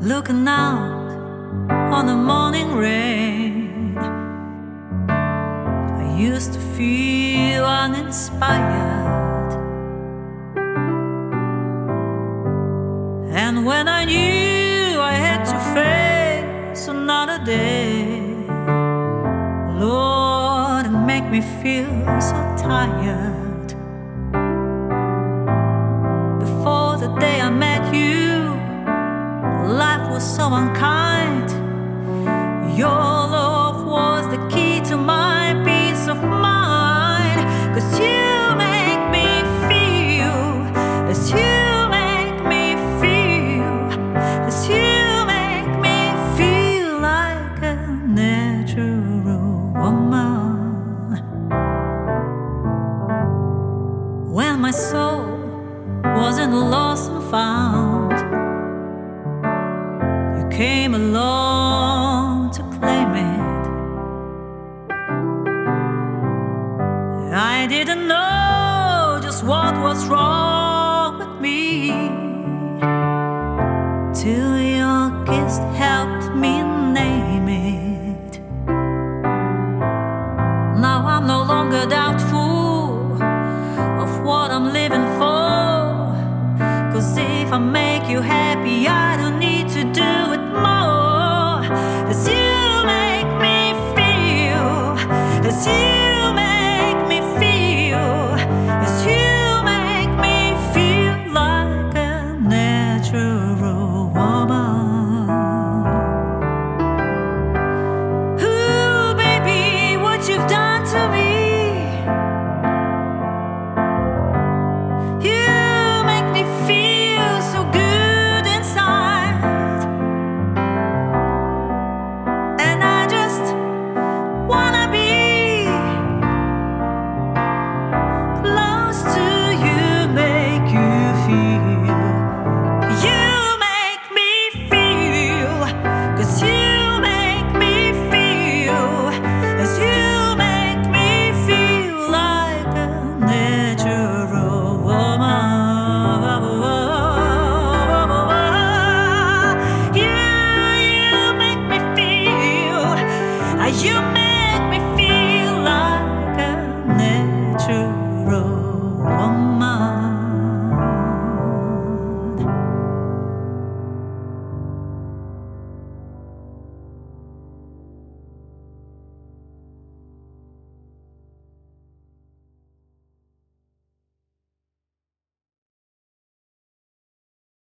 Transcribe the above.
looking out on the morning rain. I used to feel uninspired, and when I knew I had to face another day, Lord, it made me feel so tired. Before the day I met you, life was so unkind. Your love was the key to my peace of mind. 'Cause you make me feel as you make me feel, as you make me feel like a natural woman. When my soul wasn't lost and found, came along to claim it. I didn't know just what was wrong with me till your kiss helped me name it. Now I'm no longer doubtful of what I'm living for. 'Cause if I make you happy, I don't need to do it much.